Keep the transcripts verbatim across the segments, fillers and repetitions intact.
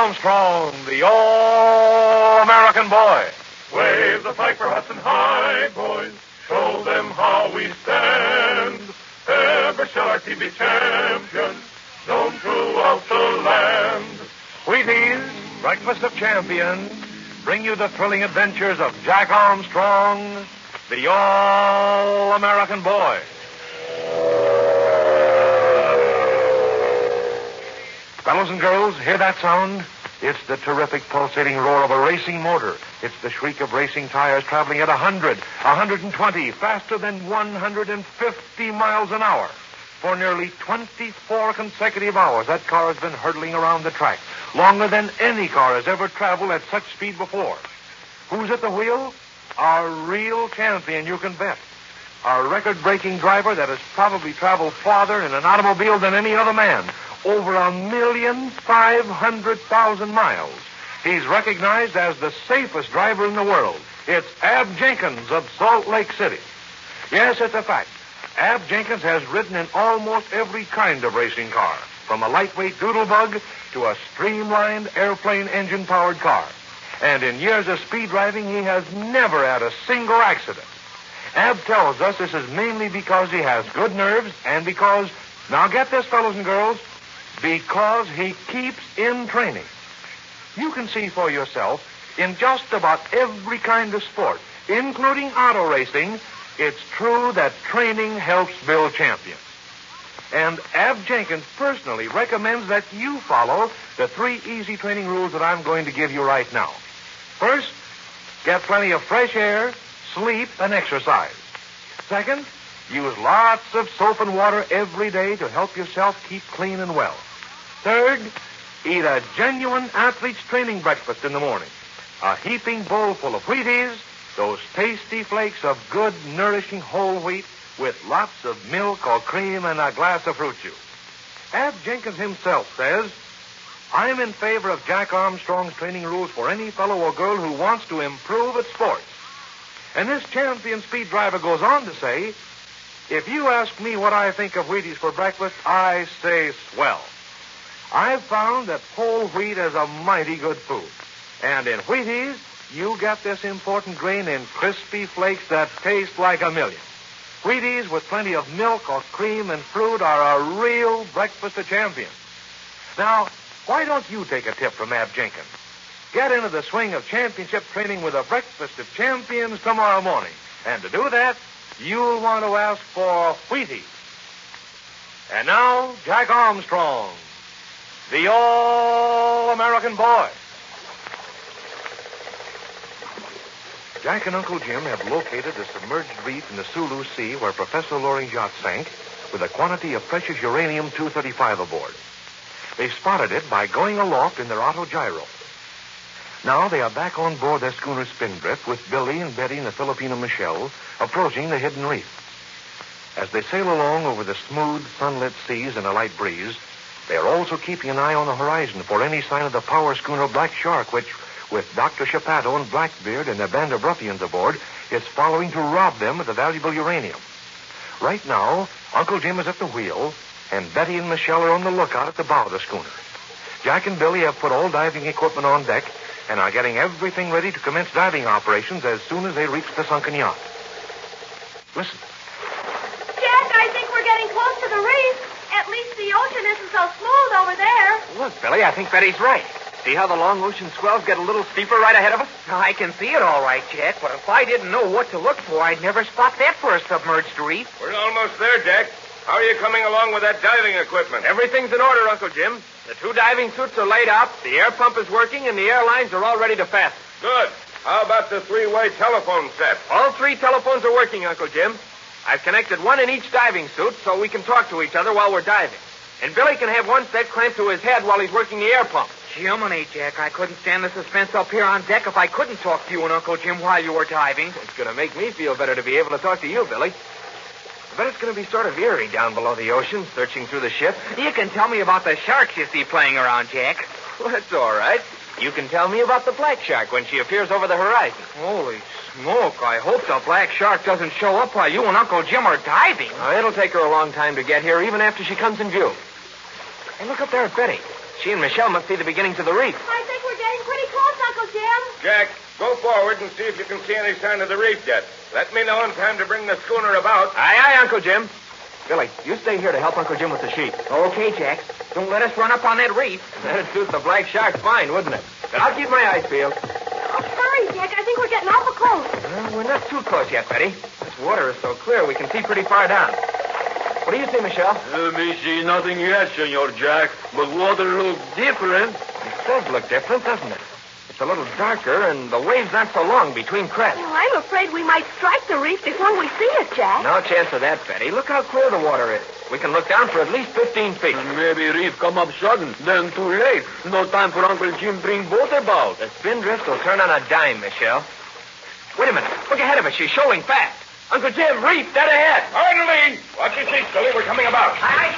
Armstrong, the All-American Boy. Wave the flag for Hudson High, boys. Show them how we stand. Ever shall our team be champions, known throughout the land. Wheaties, Breakfast of Champions, bring you the thrilling adventures of Jack Armstrong, the All-American Boy. Fellows and girls, hear that sound? It's the terrific pulsating roar of a racing motor. It's the shriek of racing tires traveling at one hundred, one hundred twenty, faster than one hundred fifty miles an hour. For nearly twenty-four consecutive hours, that car has been hurtling around the track, longer than any car has ever traveled at such speed before. Who's at the wheel? Our real champion, you can bet. Our record-breaking driver that has probably traveled farther in an automobile than any other man. Over a million five hundred thousand miles. He's recognized as the safest driver in the world. It's Ab Jenkins of Salt Lake City. Yes, it's a fact. Ab Jenkins has ridden in almost every kind of racing car, from a lightweight doodlebug to a streamlined airplane engine-powered car. And in years of speed driving, he has never had a single accident. Ab tells us this is mainly because he has good nerves and because, now get this, fellows and girls, because he keeps in training. You can see for yourself, in just about every kind of sport, including auto racing, it's true that training helps build champions. And Ab Jenkins personally recommends that you follow the three easy training rules that I'm going to give you right now. First, get plenty of fresh air, sleep, and exercise. Second, use lots of soap and water every day to help yourself keep clean and well. Third, eat a genuine athlete's training breakfast in the morning. A heaping bowl full of Wheaties, those tasty flakes of good, nourishing whole wheat with lots of milk or cream and a glass of fruit juice. Ab Jenkins himself says, I'm in favor of Jack Armstrong's training rules for any fellow or girl who wants to improve at sports. And this champion speed driver goes on to say, if you ask me what I think of Wheaties for breakfast, I say swell. I've found that whole wheat is a mighty good food. And in Wheaties, you get this important grain in crispy flakes that taste like a million. Wheaties with plenty of milk or cream and fruit are a real breakfast of champions. Now, why don't you take a tip from Ab Jenkins? Get into the swing of championship training with a breakfast of champions tomorrow morning. And to do that, you'll want to ask for Wheaties. And now, Jack Armstrong, the All-American Boy. Jack and Uncle Jim have located a submerged reef in the Sulu Sea where Professor Loring's yacht sank with a quantity of precious uranium two thirty-five aboard. They spotted it by going aloft in their autogyro. Now they are back on board their schooner Spindrift with Billy and Betty and the Filipino Michelle approaching the hidden reef. As they sail along over the smooth, sunlit seas in a light breeze, they are also keeping an eye on the horizon for any sign of the power schooner Black Shark, which, with Doctor Chapato and Blackbeard and their band of ruffians aboard, is following to rob them of the valuable uranium. Right now, Uncle Jim is at the wheel, and Betty and Michelle are on the lookout at the bow of the schooner. Jack and Billy have put all diving equipment on deck and are getting everything ready to commence diving operations as soon as they reach the sunken yacht. Listen. Jack, I think we're getting close to the reef. At least the ocean isn't so smooth over there. Look, Billy, I think Betty's right. See how the long ocean swells get a little steeper right ahead of us? I can see it all right, Jack, but if I didn't know what to look for, I'd never spot that for a submerged reef. We're almost there, Jack. How are you coming along with that diving equipment? Everything's in order, Uncle Jim. The two diving suits are laid out, the air pump is working, and the air lines are all ready to fasten. Good. How about the three-way telephone set? All three telephones are working, Uncle Jim. I've connected one in each diving suit so we can talk to each other while we're diving. And Billy can have one set clamped to his head while he's working the air pump. Jiminy, Jack, I couldn't stand the suspense up here on deck if I couldn't talk to you and Uncle Jim while you were diving. It's going to make me feel better to be able to talk to you, Billy. I bet it's going to be sort of eerie down below the ocean, searching through the ship. You can tell me about the sharks you see playing around, Jack. Well, that's all right. You can tell me about the black shark when she appears over the horizon. Holy smoke, I hope the black shark doesn't show up while you and Uncle Jim are diving. Oh, it'll take her a long time to get here, even after she comes in view. Hey, look up there at Betty. She and Michelle must see the beginnings of the reef. I think we're getting pretty close, Uncle Jim. Jack, go forward and see if you can see any sign of the reef yet. Let me know in time to bring the schooner about. Aye, aye, Uncle Jim. Billy, you stay here to help Uncle Jim with the sheep. Okay, Jack. Don't let us run up on that reef. That'd suit the black shark fine, wouldn't it? But I'll keep my eyes peeled. Oh, hurry, Jack. I think we're getting awful close. Well, we're not too close yet, Betty. This water is so clear we can see pretty far down. What do you see, Michelle? Uh, me see nothing yet, Senor Jack, but water looks different. It does look different, doesn't it? It's a little darker, and the waves aren't so long between crests. Well, I'm afraid we might strike the reef before we see it, Jack. No chance of that, Betty. Look how clear the water is. We can look down for at least fifteen feet. And maybe reef come up sudden, then too late. No time for Uncle Jim bring boat about. The spindrift will turn on a dime, Michelle. Wait a minute. Look ahead of us. She's shoaling fast. Uncle Jim, reef, dead ahead. Orderly! Watch your seat, Billy. We're coming about. Aye,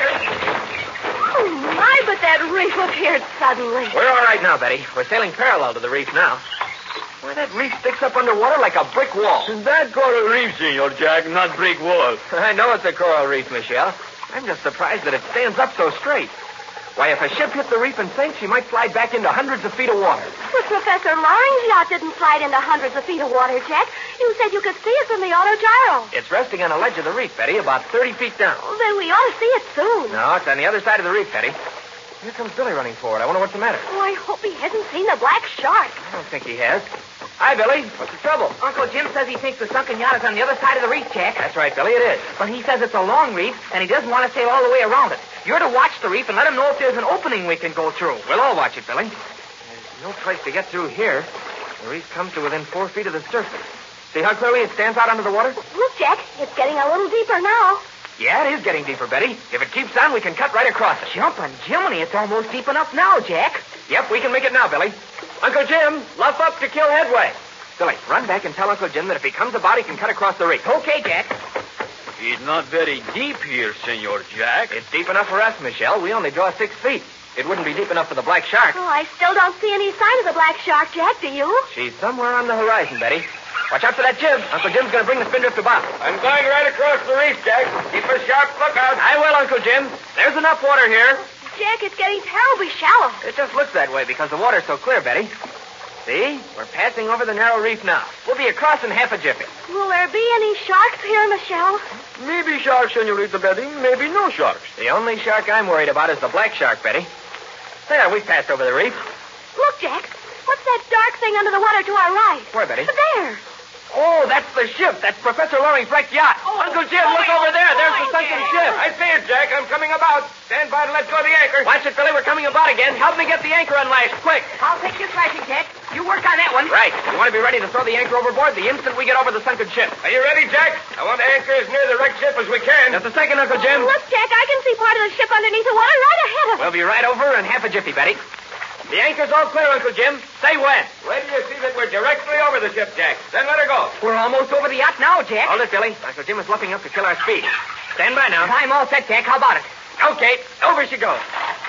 sir. Oh, my, but that reef appeared suddenly. We're all right now, Betty. We're sailing parallel to the reef now. Why, that reef sticks up underwater like a brick wall. That coral reef, Senor Jack, not brick wall. I know it's a coral reef, Michelle. I'm just surprised that it stands up so straight. Why, if a ship hit the reef and sank, she might slide back into hundreds of feet of water. But Professor Loring's yacht didn't slide into hundreds of feet of water, Jack. You said you could see it from the autogyro. It's resting on a ledge of the reef, Betty, about thirty feet down. Well, then we ought to see it soon. No, it's on the other side of the reef, Betty. Here comes Billy running forward. I wonder what's the matter. Oh, I hope he hasn't seen the black shark. I don't think he has. Hi, Billy. What's the trouble? Uncle Jim says he thinks the sunken yacht is on the other side of the reef, Jack. That's right, Billy, it is. But he says it's a long reef, and he doesn't want to sail all the way around it. You're to watch the reef and let him know if there's an opening we can go through. We'll all watch it, Billy. There's no place to get through here. The reef comes to within four feet of the surface. See how clearly it stands out under the water? Look, Jack, it's getting a little deeper now. Yeah, it is getting deeper, Betty. If it keeps on, we can cut right across it. Jumping Jiminy, it's almost deep enough now, Jack. Yep, we can make it now, Billy. Uncle Jim, luff up to kill headway. Billy, run back and tell Uncle Jim that if he comes about, he can cut across the reef. Okay, Jack. It's not very deep here, Senor Jack. It's deep enough for us, Michelle. We only draw six feet. It wouldn't be deep enough for the black shark. Oh, I still don't see any sign of the black shark, Jack, do you? She's somewhere on the horizon, Betty. Watch out for that jib. Uncle Jim's going to bring the spindrift about. I'm going right across the reef, Jack. Keep a sharp lookout. I will, Uncle Jim. There's enough water here. Jack, it's getting terribly shallow. It just looks that way because the water's so clear, Betty. See? We're passing over the narrow reef now. We'll be across in half a jiffy. Will there be any sharks here, Michelle? Maybe sharks, Senorita Betty. Maybe no sharks. The only shark I'm worried about is the black shark, Betty. There, we've passed over the reef. Look, Jack. What's that dark thing under the water to our right? Where, Betty? There. Oh, that's the ship. That's Professor Loring's wrecked yacht. Oh, Uncle Jim, boy, look over there. oh, There's boy, the sunken Jack. ship. I see it, Jack. I'm coming about. Stand by to let go of the anchor. Watch it, Billy. We're coming about again. Help me get the anchor unlashed. Quick. I'll take this lashing, Jack. You work on that one. Right. You want to be ready to throw the anchor overboard the instant we get over the sunken ship. Are you ready, Jack? I want to anchor as near the wrecked ship as we can. Just a second, Uncle Jim. Look, Jack, I can see part of the ship underneath the water right ahead of us. We'll be right over in half a jiffy, Betty. The anchor's all clear, Uncle Jim. Stay wet. Wait till you see that we're directly over the ship, Jack. Then let her go. We're almost over the yacht now, Jack. Hold it, Billy. Uncle Jim is luffing up to kill our speed. Stand by now. I'm all set, Jack. How about it? Okay, over she goes.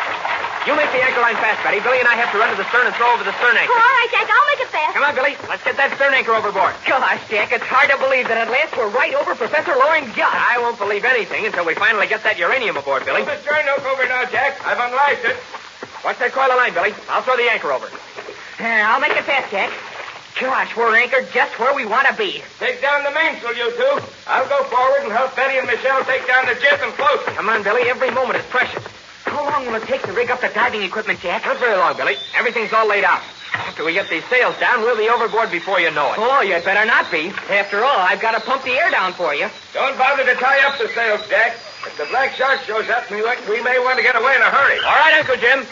You make the anchor line fast, Betty. Billy and I have to run to the stern and throw over the stern anchor. Oh, all right, Jack, I'll make it fast. Come on, Billy. Let's get that stern anchor overboard. Gosh, Jack, it's hard to believe that at last we're right over Professor Loring's yacht. I won't believe anything until we finally get that uranium aboard, Billy. Move the stern hook over now, Jack. I've unlashed it. Watch that coil of line, Billy. I'll throw the anchor over. Uh, I'll make it fast, Jack. Gosh, we're anchored just where we want to be. Take down the mainsail, you two. I'll go forward and help Betty and Michelle take down the jib and float. Come on, Billy. Every moment is precious. How long will it take to rig up the diving equipment, Jack? Not very long, Billy. Everything's all laid out. After we get these sails down, we'll be overboard before you know it. Oh, you'd better not be. After all, I've got to pump the air down for you. Don't bother to tie up the sails, Jack. If the black shark shows up, we, we may want to get away in a hurry. All right, Uncle Jim.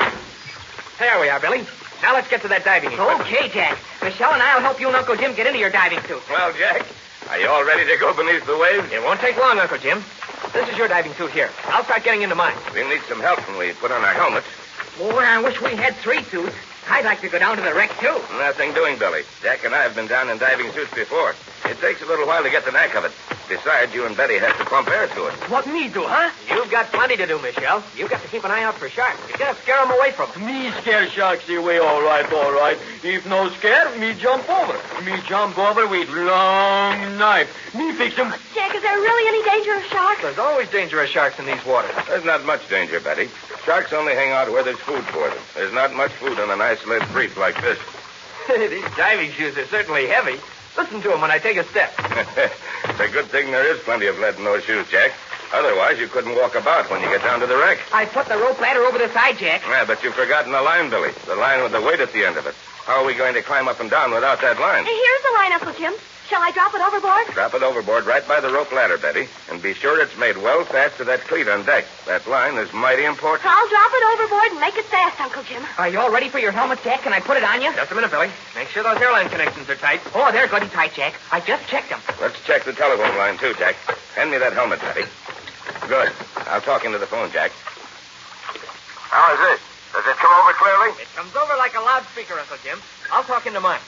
There we are, Billy. Now let's get to that diving equipment. Okay, Jack. Michelle and I'll help you and Uncle Jim get into your diving suit. Well, Jack, are you all ready to go beneath the waves? It won't take long, Uncle Jim. This is your diving suit here. I'll start getting into mine. We'll need some help when we put on our helmets. Boy, I wish we had three suits. I'd like to go down to the wreck, too. Nothing doing, Billy. Jack and I have been down in diving suits before. It takes a little while to get the knack of it. Besides, you and Betty have to pump air to it. What me do, huh? You've got plenty to do, Michelle. You've got to keep an eye out for sharks. You gotta scare them away from them. Me scare sharks away, all right, all right. If no scare, me jump over. Me jump over with long knife. Me fix them. Jack, is there really any danger of sharks? There's always danger of sharks in these waters. There's not much danger, Betty. Sharks only hang out where there's food for them. There's not much food on an isolated reef like this. These diving shoes are certainly heavy. Listen to them when I take a step. It's a good thing there is plenty of lead in those shoes, Jack. Otherwise, you couldn't walk about when you get down to the wreck. I put the rope ladder over the side, Jack. Yeah, but you've forgotten the line, Billy. The line with the weight at the end of it. How are we going to climb up and down without that line? Here's the line, Uncle Jim. Shall I drop it overboard? Drop it overboard right by the rope ladder, Betty. And be sure it's made well fast to that cleat on deck. That line is mighty important. I'll drop it overboard and make it fast, Uncle Jim. Are you all ready for your helmet, Jack? Can I put it on you? Just a minute, Billy. Make sure those airline connections are tight. Oh, they're good and tight, Jack. I just checked them. Let's check the telephone line, too, Jack. Hand me that helmet, Betty. Good. I'll talk into the phone, Jack. How is this? Does it come over clearly? It comes over like a loudspeaker, Uncle Jim. I'll talk into mine.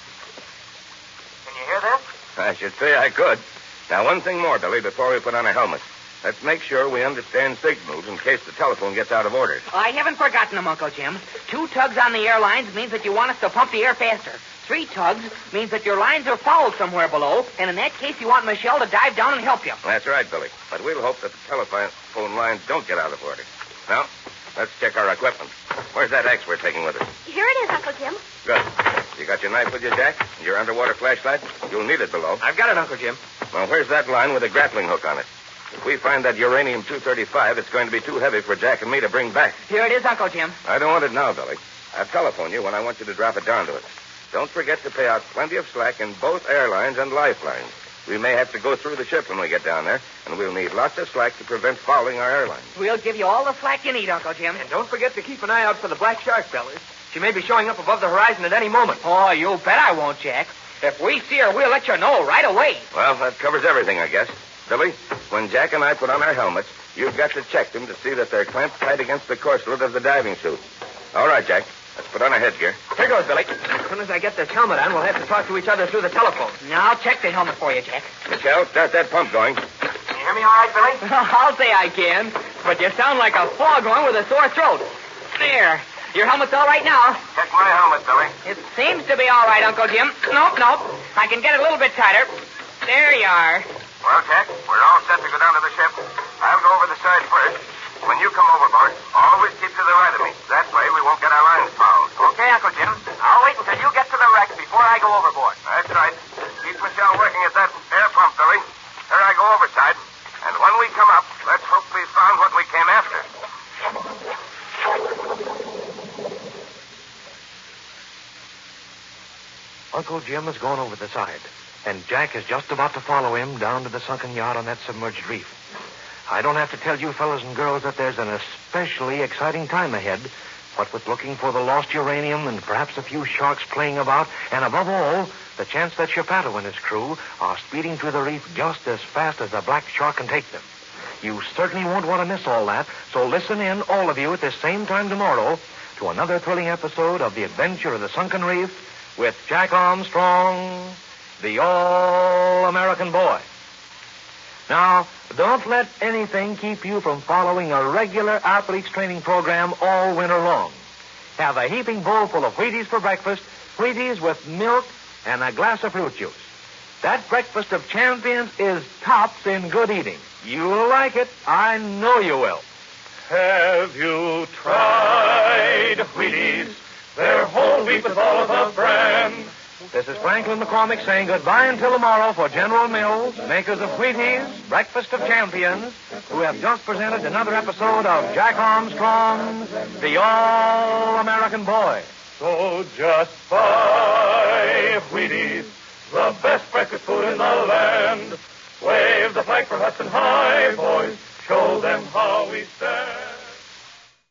Can you hear this? I should say I could. Now, one thing more, Billy, before we put on a helmet. Let's make sure we understand signals in case the telephone gets out of order. I haven't forgotten them, Uncle Jim. Two tugs on the airlines means that you want us to pump the air faster. Three tugs means that your lines are fouled somewhere below, and in that case, you want Michelle to dive down and help you. That's right, Billy. But we'll hope that the telephone lines don't get out of order. Now, let's check our equipment. Where's that axe we're taking with us? Here it is, Uncle Jim. Good. You got your knife with you, Jack? And your underwater flashlight? You'll need it below. I've got it, Uncle Jim. Well, where's that line with a grappling hook on it? If we find that uranium two thirty-five, it's going to be too heavy for Jack and me to bring back. Here it is, Uncle Jim. I don't want it now, Billy. I'll telephone you when I want you to drop it down to us. Don't forget to pay out plenty of slack in both airlines and lifelines. We may have to go through the ship when we get down there, and we'll need lots of slack to prevent fouling our airlines. We'll give you all the slack you need, Uncle Jim. And don't forget to keep an eye out for the black shark, fellas. She may be showing up above the horizon at any moment. Oh, you bet I won't, Jack. If we see her, we'll let you know right away. Well, that covers everything, I guess. Billy, when Jack and I put on our helmets, you've got to check them to see that they're clamped tight against the corselet of the diving suit. All right, Jack. Let's put on our headgear. Here goes, Billy. As soon as I get this helmet on, we'll have to talk to each other through the telephone. Now, I'll check the helmet for you, Jack. Michelle, start that pump going. Can you hear me all right, Billy? I'll say I can, but you sound like a foghorn with a sore throat. There. Your helmet's all right now. Check my helmet, Billy. It seems to be all right, Uncle Jim. Nope, nope. I can get it a little bit tighter. There you are. Well, Jack, we're all set to go down to the ship. I'll go over the side first. When you come overboard, always keep to the right of me. That way we won't get our lines fouled. Okay, Uncle Jim. I'll wait until you get to the wreck before I go overboard. That's right. Keep Michelle working at that air pump, Billy. Here I go overside. And when we come up, let's hope we found what we came after. Uncle Jim has gone over the side, and Jack is just about to follow him down to the sunken yacht on that submerged reef. I don't have to tell you fellas and girls that there's an especially exciting time ahead, what with looking for the lost uranium and perhaps a few sharks playing about, and above all, the chance that Chapato and his crew are speeding through the reef just as fast as the black shark can take them. You certainly won't want to miss all that, so listen in, all of you, at this same time tomorrow to another thrilling episode of The Adventure of the Sunken Reef with Jack Armstrong, the All-American Boy. Now, don't let anything keep you from following a regular athlete's training program all winter long. Have a heaping bowl full of Wheaties for breakfast, Wheaties with milk and a glass of fruit juice. That breakfast of champions is tops in good eating. You'll like it. I know you will. Have you tried Wheaties? They're whole wheat with all of the bran. This is Franklin McCormick saying goodbye until tomorrow for General Mills, makers of Wheaties, Breakfast of Champions, who have just presented another episode of Jack Armstrong, the All-American Boy. So just buy Wheaties, the best breakfast food in the land. Wave the flag for Hudson High, boys.